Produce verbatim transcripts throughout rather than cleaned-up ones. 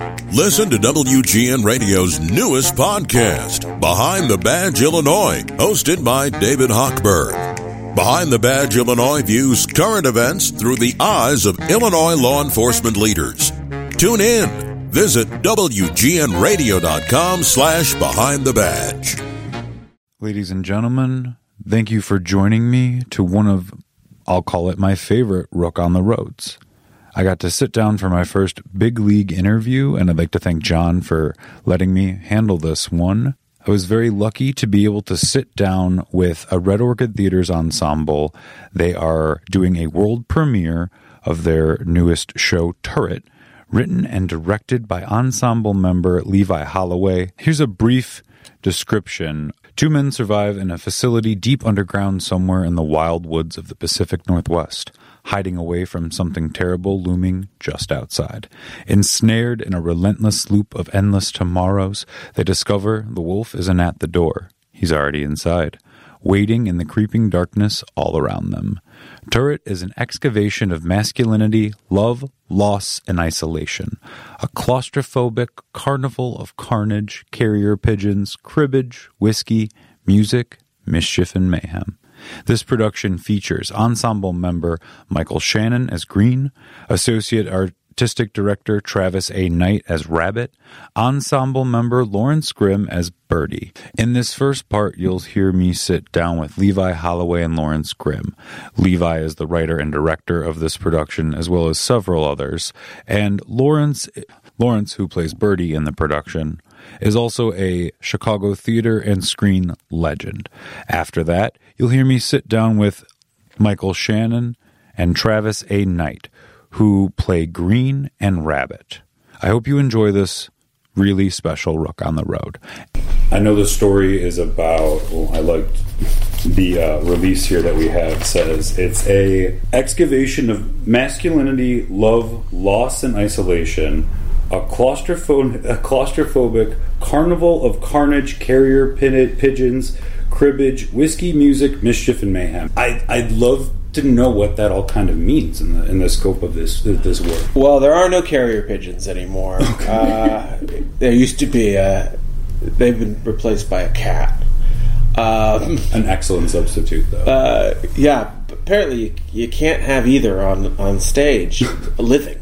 Listen to W G N Radio's newest podcast, Behind the Badge Illinois, hosted by David Hochberg. Behind the Badge Illinois views current events through the eyes of Illinois law enforcement leaders. Tune in. Visit W G N radio dot com slash behind the badge. Ladies and gentlemen, thank you for joining me to one of, I'll call it my favorite Rook on the Roads. I got to sit down for my first big league interview, and I'd like to thank John for letting me handle this one. I was very lucky to be able to sit down with a Red Orchid Theater's ensemble. They are doing a world premiere of their newest show, Turret, written and directed by ensemble member Levi Holloway. Here's a brief description. Two men survive in a facility deep underground somewhere in the wild woods of the Pacific Northwest, hiding away from something terrible looming just outside. Ensnared in a relentless loop of endless tomorrows, they discover the wolf isn't at the door. He's already inside, waiting in the creeping darkness all around them. Turret is an excavation of masculinity, love, loss, and isolation. A claustrophobic carnival of carnage, carrier pigeons, cribbage, whiskey, music, mischief, and mayhem. This production features ensemble member Michael Shannon as Green, Associate Artistic Director Travis A. Knight as Rabbit, ensemble member Lawrence Grimm as Birdie. In this first part, you'll hear me sit down with Levi Holloway and Lawrence Grimm. Levi is the writer and director of this production, as well as several others, and Lawrence, Lawrence, who plays Birdie in the production, is also a Chicago theater and screen legend. After that, you'll hear me sit down with Michael Shannon and Travis A. Knight, who play Green and Rabbit. I hope you enjoy this really special Rook on the Road. I know the story is about, well, I liked the uh, release here that we have. Says it's a excavation of masculinity, love, loss, and isolation. A, claustropho- a claustrophobic carnival of carnage, carrier pin- pigeons, cribbage, whiskey, music, mischief, and mayhem. I, I'd love to know what that all kind of means in the in the scope of this this work. Well, there are no carrier pigeons anymore. Okay. Uh, there used to be a. They've been replaced by a cat. Um, An excellent substitute, though. Uh, yeah, apparently you, you can't have either on on stage living.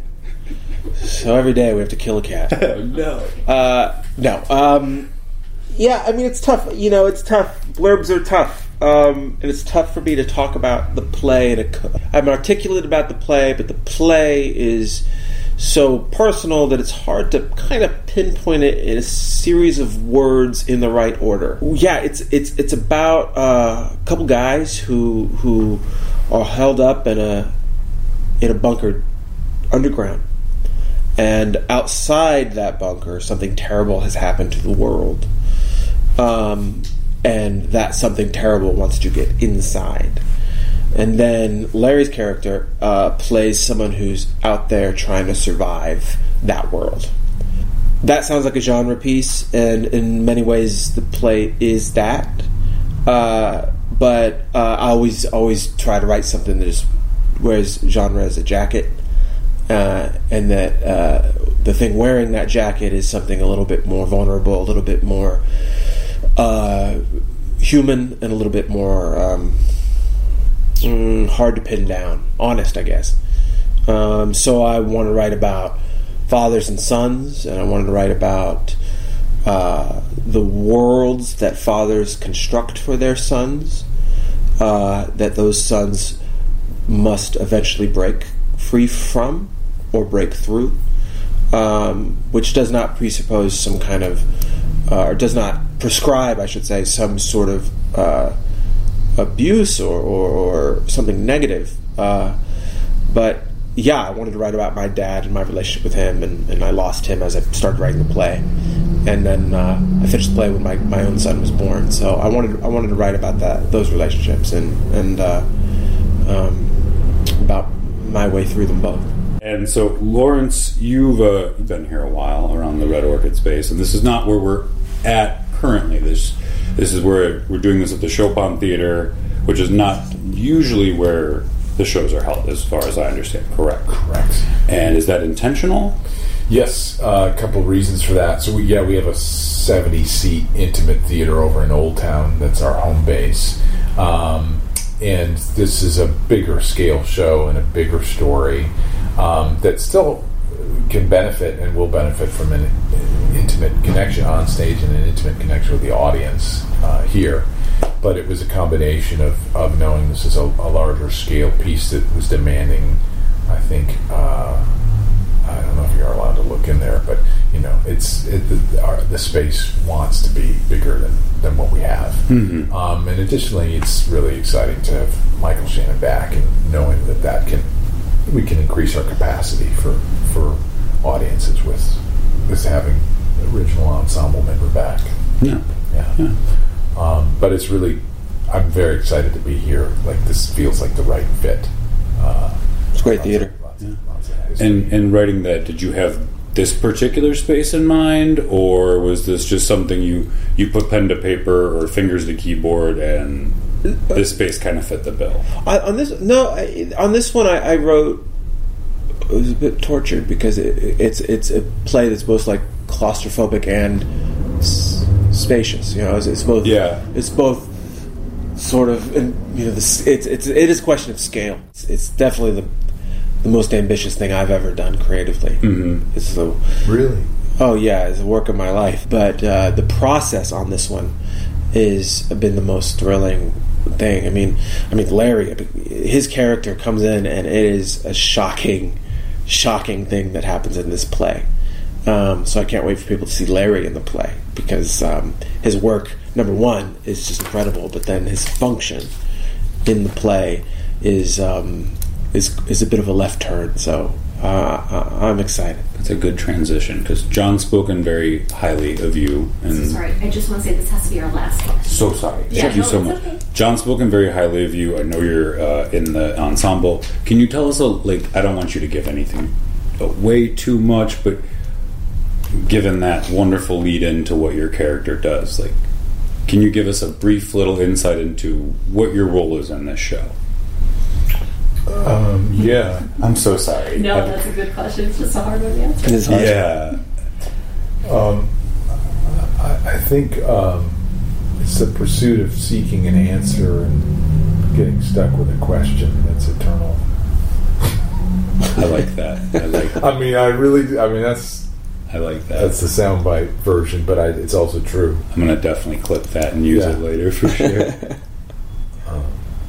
So every day we have to kill a cat. Oh, no. Uh, no. Um, yeah, I mean, it's tough. You know, it's tough. Blurbs are tough. Um, and it's tough for me to talk about the play. And I'm articulate about the play, but the play is so personal that it's hard to kind of pinpoint it in a series of words in the right order. Yeah, it's it's it's about uh, a couple guys who who are held up in a in a bunker underground. And outside that bunker, something terrible has happened to the world. Um, and that something terrible wants to get inside. And then Larry's character uh, plays someone who's out there trying to survive that world. That sounds like a genre piece, and in many ways the play is that. Uh, but uh, I always, always try to write something that just wears genre as a jacket. Uh, and that uh, the thing wearing that jacket is something a little bit more vulnerable, a little bit more uh, human, and a little bit more um, mm, hard to pin down. Honest, I guess. Um, so I want to write about fathers and sons, and I wanted to write about uh, the worlds that fathers construct for their sons, uh, that those sons must eventually break free from or break through, um, which does not presuppose some kind of, uh, or does not prescribe, I should say, some sort of uh, abuse or, or, or something negative. Uh, but yeah, I wanted to write about my dad and my relationship with him, and, and I lost him as I started writing the play. And then uh, I finished the play when my, my own son was born. So I wanted I wanted to write about that those relationships and and uh, um, about my way through them both. And so, Lawrence, you've uh, been here a while around the Red Orchid space, and this is not where we're at currently. This this is where we're doing this at the Chopin Theater, which is not usually where the shows are held, as far as I understand. Correct. Correct. And is that intentional? Yes, uh, a couple of reasons for that. So we, yeah, we have a seventy-seat intimate theater over in Old Town. That's our home base. Um, and this is a bigger scale show and a bigger story um, that still can benefit and will benefit from an, an intimate connection on stage and an intimate connection with the audience uh, here. But it was a combination of, of knowing this is a, a larger scale piece that was demanding, I think, uh, I don't know if you're allowed to look in there, but you know, it's it, the, our, the space wants to be bigger than, than what we have. Mm-hmm. Um, and additionally, it's really exciting to have Michael Shannon back, and knowing that that can we can increase our capacity for for audiences with with having the original ensemble member back. Yeah, yeah. yeah. Um, but it's really, I'm very excited to be here. Like, this feels like the right fit. Uh, it's great theater. Lots, yeah. lots of and and writing that, did you have this particular space in mind, or was this just something you you put pen to paper or fingers to keyboard, and this space kind of fit the bill? I, on this, no, I, on this one, I, I wrote. It was a bit tortured because it, it's it's a play that's both like claustrophobic and s- spacious. You know, it's, it's both. Yeah, it's both sort of. And, you know, this, it's it's it is a question of scale. It's, it's definitely the the most ambitious thing I've ever done creatively. Mm-hmm. It's the really. Oh yeah, it's a work of my life. But uh, the process on this one is been the most thrilling thing. I mean, I mean Larry, his character comes in and it is a shocking, shocking thing that happens in this play. Um, so I can't wait for people to see Larry in the play, because um, his work, number one, is just incredible, but then his function in the play is um, is is a bit of a left turn. So uh, I'm excited. That's a good transition, because John's spoken very highly of you. And so sorry, I just want to say this has to be our last one. So sorry. Yeah, Thank you no, so it's much. okay. John's spoken very highly of you. I know you're uh, in the ensemble. Can you tell us, a, like, I don't want you to give anything away too much, but given that wonderful lead into what your character does, like, can you give us a brief little insight into what your role is in this show? Um, yeah. I'm so sorry. No, I, that's a good question. It's just a hard one to answer. It is hard. Yeah. Um, I, I think um, it's the pursuit of seeking an answer and getting stuck with a question that's eternal. I like that. I like that. I mean, I really, I mean, that's I like that. that's the soundbite version, but I, it's also true. I'm going to definitely clip that and use Yeah. it later for sure. um,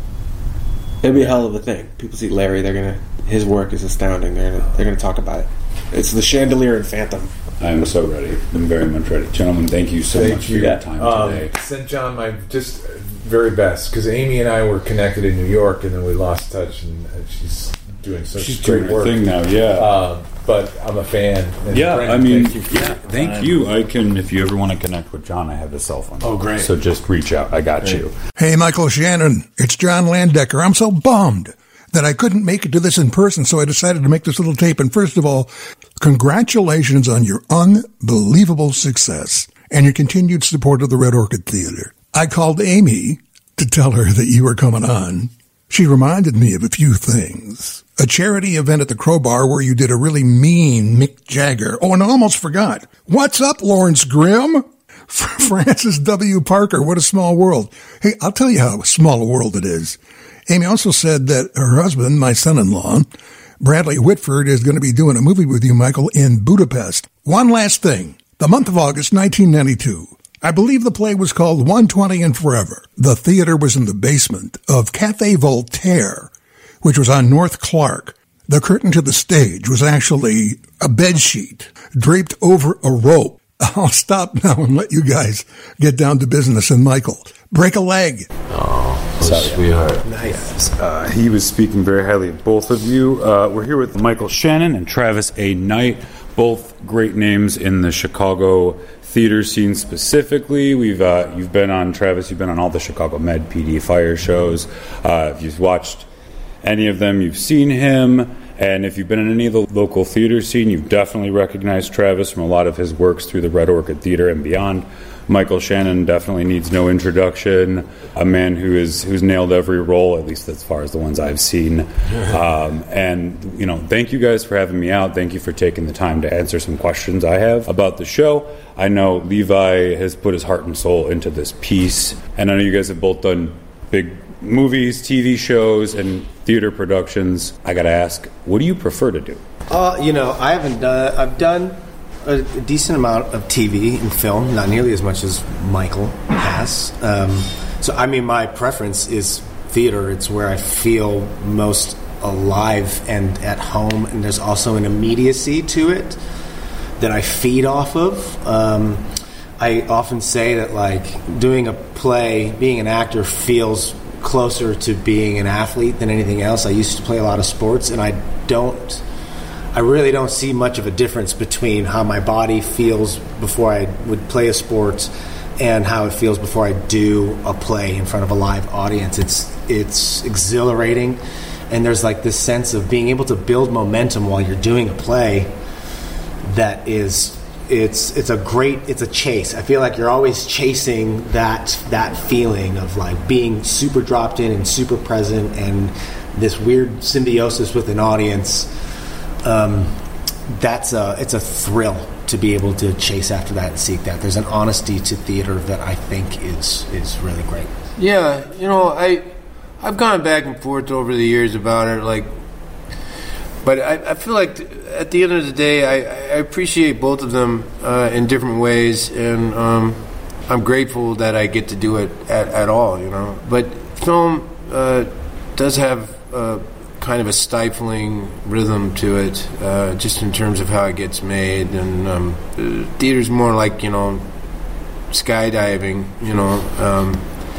It'd be a hell of a thing. People see Larry; they're gonna. His work is astounding. They're gonna. They're gonna talk about it. It's the Chandelier and Phantom. I'm so ready. I'm very much ready. Gentlemen, thank you so Thank much you. for your time um, today. Sent John my just very best, because Amy and I were connected in New York, and then we lost touch, and, and she's doing such She's great doing her work thing now, yeah. Um, but I'm a fan. And Yeah, Brandon, I mean, thank you for yeah, your thank time. you. I can, if you ever want to connect with John, I have his cell phone. Oh, great. So just reach out. I got Great. you. Hey, Michael Shannon, it's John Landecker. I'm so bummed that I couldn't make it to this in person, so I decided to make this little tape. And first of all, congratulations on your unbelievable success and your continued support of the Red Orchid Theater. I called Amy to tell her that you were coming on. She reminded me of a few things. A charity event at the Crowbar where you did a really mean Mick Jagger. Oh, and I almost forgot. What's up, Lawrence Grimm? Francis W. Parker, what a small world. Hey, I'll tell you how small a world it is. Amy also said that her husband, my son-in-law, Bradley Whitford, is going to be doing a movie with you, Michael, in Budapest. One last thing. The month of August, nineteen ninety-two. I believe the play was called one twenty and Forever. The theater was in the basement of Café Voltaire, which was on North Clark. The curtain to the stage was actually a bedsheet draped over a rope. I'll stop now and let you guys get down to business. And Michael, break a leg. Oh, sweetheart. Nice. Uh, he was speaking very highly of both of you. Uh, we're here with Michael Shannon and Travis A. Knight, both great names in the Chicago theater scene specifically. We've uh, you've been on, Travis, you've been on all the Chicago Med P D Fire shows. Uh, if you've watched any of them, you've seen him. And if you've been in any of the local theater scene, you've definitely recognized Travis from a lot of his works through the Red Orchid Theater and beyond. Michael Shannon definitely needs no introduction. A man who is who's nailed every role, at least as far as the ones I've seen. Um, and, you know, thank you guys for having me out. Thank you for taking the time to answer some questions I have about the show. I know Levi has put his heart and soul into this piece. And I know you guys have both done big movies, T V shows, and theater productions. I got to ask, what do you prefer to do? Uh, you know, I haven't done... I've done... a decent amount of T V and film, not nearly as much as Michael has. Um, so, I mean, my preference is theater. It's where I feel most alive and at home, and there's also an immediacy to it that I feed off of. Um, I often say that, like, doing a play, being an actor feels closer to being an athlete than anything else. I used to play a lot of sports, and I don't... I really don't see much of a difference between how my body feels before I would play a sport and how it feels before I do a play in front of a live audience. It's it's exhilarating, and there's like this sense of being able to build momentum while you're doing a play that is it's it's a great it's a chase. I feel like you're always chasing that that feeling of like being super dropped in and super present and this weird symbiosis with an audience. Um, that's a it's a thrill to be able to chase after that and seek that. There's an honesty to theater that I think is is really great. Yeah, you know, I I've gone back and forth over the years about it, like, but I, I feel like at the end of the day, I, I appreciate both of them uh, in different ways, and um, I'm grateful that I get to do it at, at all. You know, but film uh, does have. Uh, kind of a stifling rhythm to it, uh, just in terms of how it gets made. And um, theater's more like, you know, skydiving, you know. Um,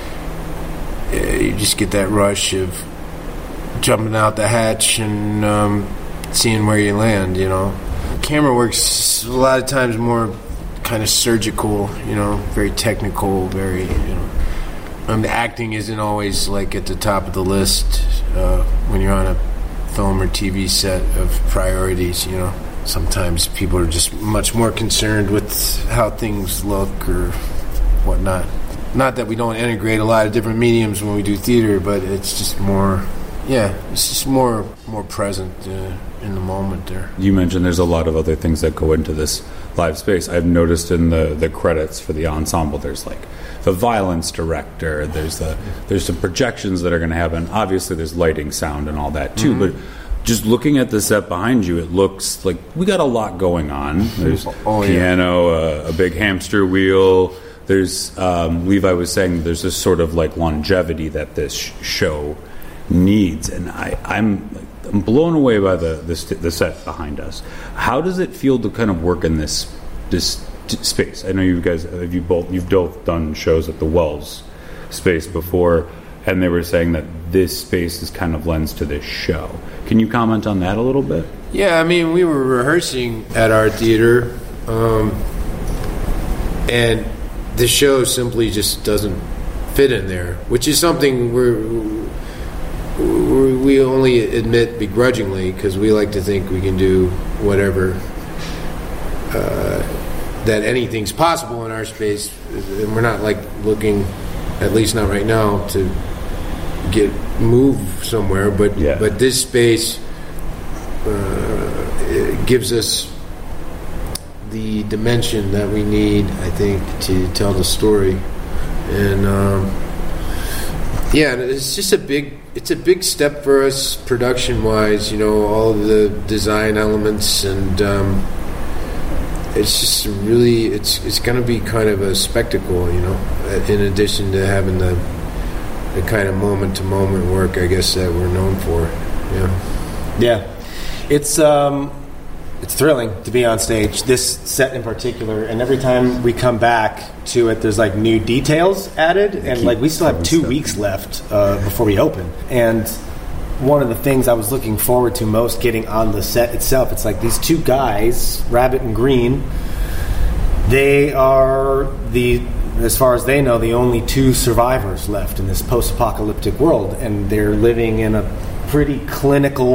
you just get that rush of jumping out the hatch and um, seeing where you land, you know. Camera work's a lot of times more kind of surgical, you know, very technical, very, you know. Um, the acting isn't always like at the top of the list uh, when you're on a film or T V set of priorities. You know, sometimes people are just much more concerned with how things look or whatnot. Not that we don't integrate a lot of different mediums when we do theater, but it's just more, yeah, it's just more more present uh, in the moment there. You mentioned there's a lot of other things that go into this live space. I've noticed in the, the credits for the ensemble, there's like the violence director, there's the there's some projections that are going to happen. Obviously, there's lighting, sound, and all that too. Mm-hmm. But just looking at the set behind you, it looks like we got a lot going on. There's oh, piano, yeah. uh, a big hamster wheel. There's um, Levi was saying there's this sort of like longevity that this sh- show needs, and I, I'm I'm blown away by the, the st- the set behind us. How does it feel to kind of work in this this t- space? I know you guys have you both you've both done shows at the Wells space before, and they were saying that this space is kind of lends to this show. Can you comment on that a little bit? Yeah, I mean, we were rehearsing at our theater, um, and the show simply just doesn't fit in there, which is something we're, we're we only admit begrudgingly because we like to think we can do whatever, uh, that anything's possible in our space, and we're not like looking, at least not right now, to get move somewhere. But yeah. but this space uh, it gives us the dimension that we need, I think, to tell the story. And um, yeah, it's just a big it's a big step for us production wise, you know, all of the design elements, and um, it's just really it's it's going to be kind of a spectacle, you know, in addition to having the the kind of moment to moment work, I guess, that we're known for. Yeah. Yeah. It's um It's thrilling to be on stage, this set in particular, and every time we come back to it, there's like new details added, and like we still have two weeks left uh, before we open. And one of the things I was looking forward to most getting on the set itself, it's like these two guys, Rabbit and Green, they are the, as far as they know, the only two survivors left in this post-apocalyptic world, and they're living in a pretty clinical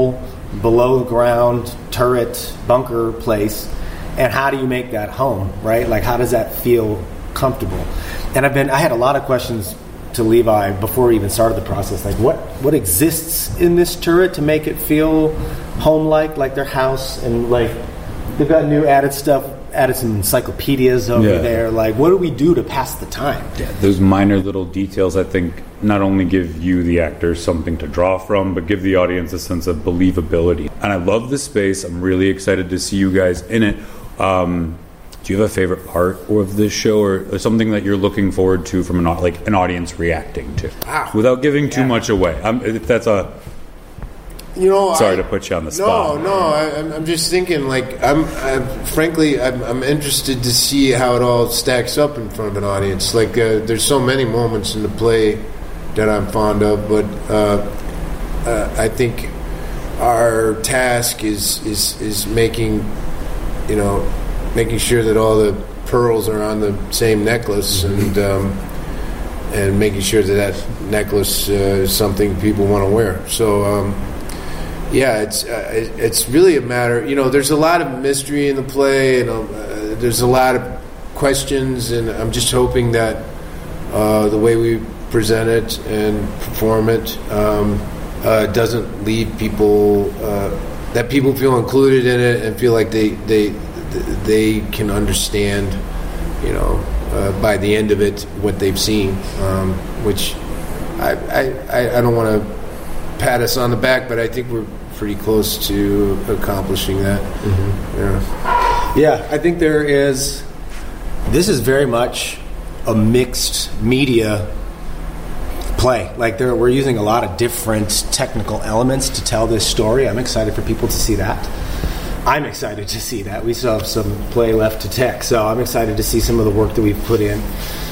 below ground turret bunker place, and how do you make that home, right? Like, how does that feel comfortable? And I've been I had a lot of questions to Levi before we even started the process, like what what exists in this turret to make it feel home-like, like their house, and like they've got new added stuff, added some encyclopedias over yeah. there. Like, what do we do to pass the time? Yeah, those minor little details, I think, not only give you, the actors, something to draw from, but give the audience a sense of believability. And I love this space. I'm really excited to see you guys in it. Um, do you have a favorite part of this show, or, or something that you're looking forward to from an like an audience reacting to, wow. without giving too yeah. much away? Um, if that's a You know, sorry I, to put you on the spot. No, no, I, I'm, I'm just thinking. Like, I'm, I'm frankly, I'm, I'm interested to see how it all stacks up in front of an audience. Like, uh, there's so many moments in the play that I'm fond of, but uh, uh, I think our task is is is making, you know, making sure that all the pearls are on the same necklace, and um, and making sure that that necklace uh, is something people want to wear. So. Um, Yeah, it's uh, it's really a matter. You know, there's a lot of mystery in the play, and uh, there's a lot of questions, and I'm just hoping that uh, the way we present it and perform it um, uh, doesn't leave people uh, that people feel included in it and feel like they they they can understand. You know, uh, by the end of it, what they've seen, um, which I I, I don't want to pat us on the back, but I think we're pretty close to accomplishing that. Mm-hmm. Yeah. Yeah, I think there is. This is very much a mixed media play. Like, there, we're using a lot of different technical elements to tell this story. I'm excited for people to see that. I'm excited to see that. We still have some play left to tech, so I'm excited to see some of the work that we've put in.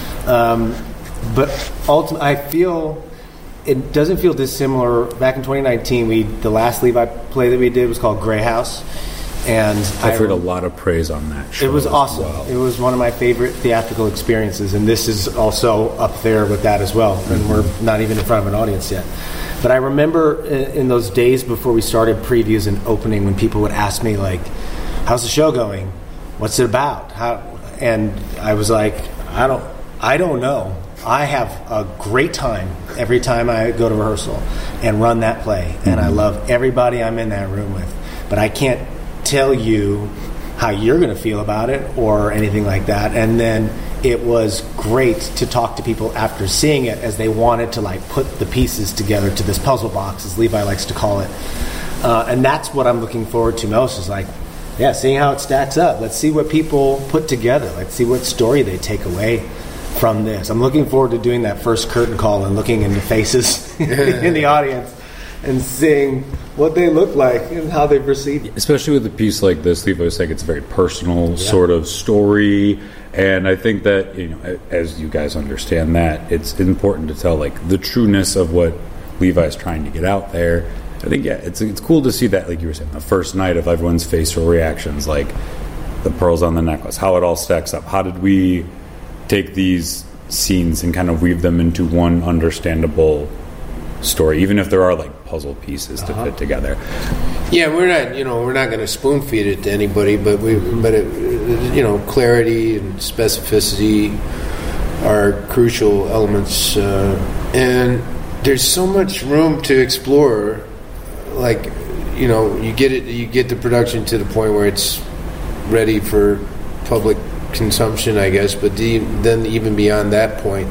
Um, but ultimately, I feel. It doesn't feel dissimilar. Back in twenty nineteen, we the last Levi play that we did was called Grey House, and I've I, heard a lot of praise on that show. It was awesome. Well. It was one of my favorite theatrical experiences, and this is also up there with that as well. And we're not even in front of an audience yet. But I remember in, in those days before we started previews and opening, when people would ask me, like, "How's the show going? What's it about?" How? And I was like, "I don't, I don't know. I have a great time every time I go to rehearsal and run that play, and I love everybody I'm in that room with. But I can't tell you how you're going to feel about it or anything like that." And then it was great to talk to people after seeing it, as they wanted to like put the pieces together to this puzzle box, as Levi likes to call it. Uh, and that's what I'm looking forward to most, is like, yeah, seeing how it stacks up. Let's see what people put together. Let's see what story they take away from this. I'm looking forward to doing that first curtain call and looking into faces in the audience and seeing what they look like and how they perceive it. Especially with a piece like this, Levi was saying it's a very personal yeah. sort of story, and I think that, you know, as you guys understand that, it's important to tell like the trueness of what Levi is trying to get out there. I think yeah, it's it's cool to see that, like you were saying, the first night of everyone's facial reactions, like the pearls on the necklace, how it all stacks up. How did we take these scenes and kind of weave them into one understandable story, even if there are like puzzle pieces to uh-huh. fit together? Yeah, we're not, you know, we're not going to spoon feed it to anybody, but we, but it, you know, clarity and specificity are crucial elements, uh, and there's so much room to explore. Like, you know, you get it, you get the production to the point where it's ready for public consumption, I guess, but the, then even beyond that point,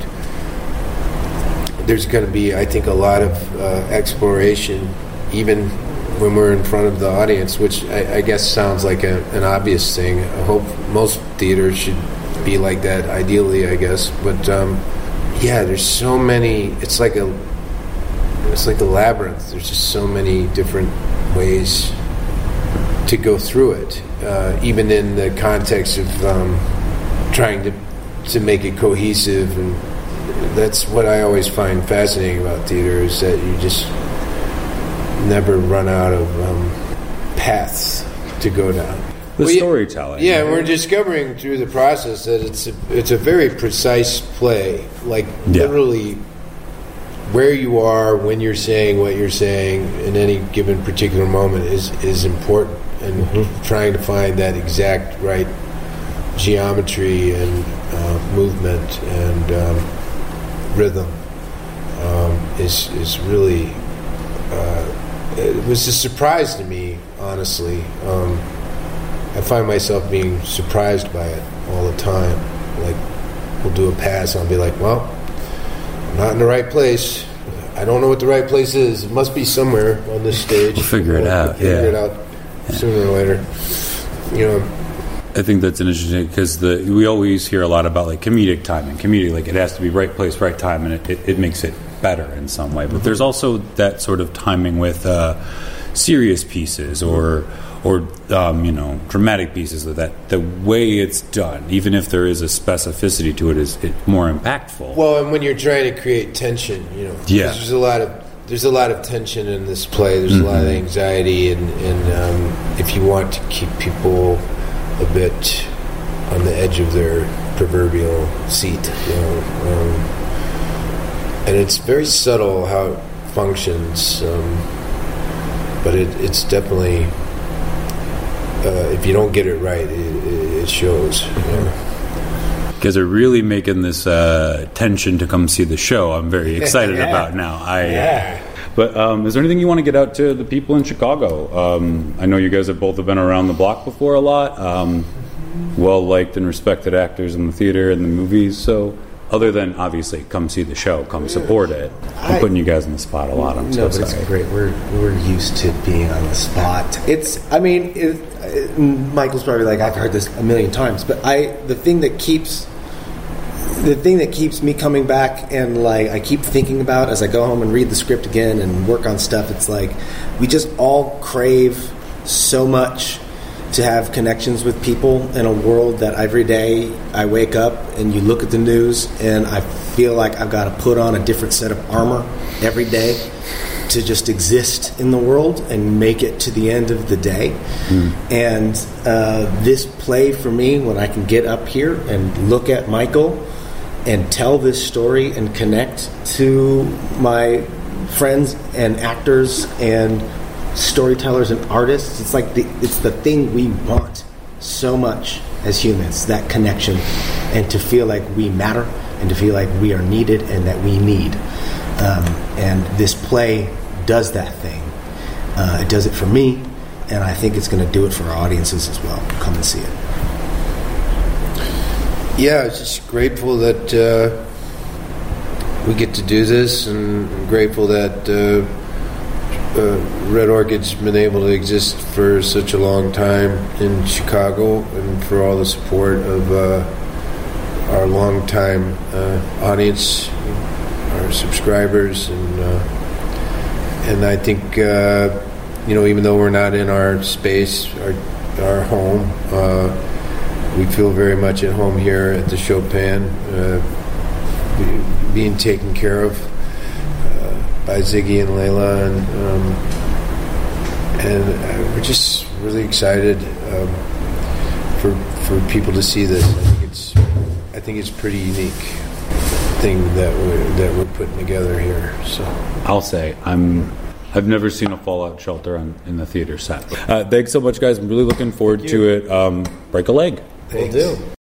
there's going to be, I think, a lot of uh, exploration, even when we're in front of the audience, which I, I guess sounds like a, an obvious thing. I hope most theaters should be like that, ideally, I guess. But um, yeah, there's so many. It's like a, it's like a labyrinth. There's just so many different ways to go through it, uh, even in the context of um, trying to to make it cohesive. And that's what I always find fascinating about theater, is that you just never run out of um, paths to go down. The well, storytelling. Yeah, we're discovering through the process that it's a, it's a very precise play, like yeah. literally where you are when you're saying what you're saying in any given particular moment is is important, and mm-hmm. trying to find that exact right geometry and uh, movement and um, rhythm um, is is really uh, it was a surprise to me, honestly. Um, I find myself being surprised by it all the time. Like, we'll do a pass and I'll be like, well, I'm not in the right place. I don't know what the right place is. It must be somewhere on this stage. We'll figure it out. We'll figure yeah. it out sooner or later. You know, I think that's an interesting, because the we always hear a lot about like comedic timing. Comedic, like it has to be right place, right time, and it, it, it makes it better in some way. But mm-hmm. there's also that sort of timing with uh, serious pieces or or um, you know dramatic pieces. That the way it's done, even if there is a specificity to it, is it more impactful. Well, and when you're trying to create tension, you know, yeah. there's a lot of there's a lot of tension in this play. There's mm-hmm. a lot of anxiety, and, and um, if you want to keep people a bit on the edge of their proverbial seat, you know, um, and it's very subtle how it functions, um, but it, it's definitely uh, if you don't get it right, it, it shows. You know? You guys are really making this uh, tension to come see the show. I'm very excited yeah. about now. I. Yeah. But um, is there anything you want to get out to the people in Chicago? Um, I know you guys have both have been around the block before a lot. Um, well-liked and respected actors in the theater and the movies. So other than, obviously, come see the show, come support it. I'm putting you guys on the spot a lot. I'm no, so but sorry. It's great. We're, we're used to being on the spot. It's, I mean, it, it, Michael's probably like, I've heard this a million times. But I, the thing that keeps... The thing that keeps me coming back and like I keep thinking about as I go home and read the script again and work on stuff, it's like we just all crave so much to have connections with people in a world that every day I wake up and you look at the news and I feel like I've got to put on a different set of armor every day to just exist in the world and make it to the end of the day. Mm. And uh, this play for me, when I can get up here and look at Michael and tell this story and connect to my friends and actors and storytellers and artists, it's like the, it's the thing we want so much as humans, that connection, and to feel like we matter and to feel like we are needed and that we need. Um, and this play does that thing. Uh, it does it for me, and I think it's going to do it for our audiences as well. Come and see it. Yeah, I'm just grateful that uh, we get to do this, and I'm grateful that uh, uh, Red Orchid's been able to exist for such a long time in Chicago, and for all the support of uh, our longtime uh, audience, our subscribers, and uh, and I think uh, you know, even though we're not in our space, our our home. Uh, We feel very much at home here at the Chopin, uh, be, being taken care of uh, by Ziggy and Layla, and um, and uh, we're just really excited um, for for people to see this. I think it's I think it's a pretty unique thing that we're that we're putting together here. So I'll say I'm. I've never seen a Fallout Shelter on, in the theater set. Uh, thanks so much, guys. I'm really looking forward to it. Um, break a leg. Thanks. Will do.